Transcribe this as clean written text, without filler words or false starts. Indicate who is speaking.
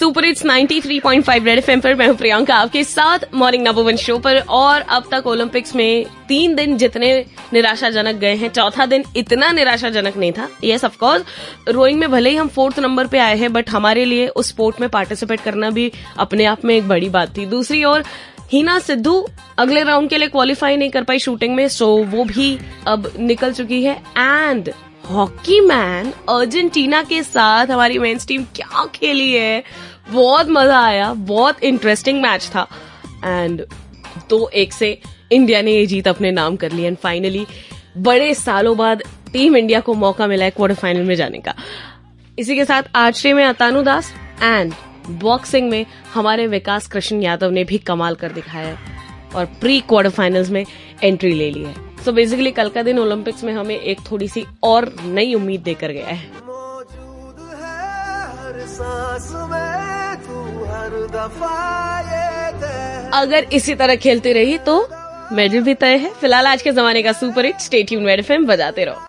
Speaker 1: Super hits 93.5 red FM पर मैं हूं प्रियंका आपके साथ मॉर्निंग नंबर 1 शो पर। और अब तक ओलंपिक्स में 3 दिन जितने निराशाजनक गए हैं, चौथा दिन इतना निराशाजनक नहीं था। यस ऑफ कोर्स, रोइंग में भले ही हम 4th नंबर पे आए हैं, बट हमारे लिए उस स्पोर्ट में पार्टिसिपेट करना भी अपने आप में एक बड़ी बात थी। दूसरी ओर हिना सिद्धू अगले राउंड के लिए क्वालिफाई नहीं कर पाई शूटिंग में, सो वो भी अब निकल चुकी है। एंड हॉकी मैन अर्जेंटीना के साथ हमारी मेंस टीम क्या खेली है, बहुत मजा आया, बहुत इंटरेस्टिंग मैच था। एंड 2-1 से इंडिया ने ये जीत अपने नाम कर ली। एंड फाइनली बड़े सालों बाद टीम इंडिया को मौका मिला है क्वार्टर फाइनल में जाने का। इसी के साथ आर्चरी में अतानु दास एंड बॉक्सिंग में हमारे विकास कृष्ण यादव ने भी कमाल कर दिखाया है और प्री क्वार्टर फाइनल्स में एंट्री ले ली है। सो बेसिकली कल का दिन ओलंपिक्स में हमें एक थोड़ी सी और नई उम्मीद देकर गया है।
Speaker 2: मौजूद है हर सांस में तू, हर दफा ये तय।
Speaker 1: अगर इसी तरह खेलती रही तो मेडल भी तय है। फिलहाल आज के जमाने का super hit stay tuned red FM बजाते रहो।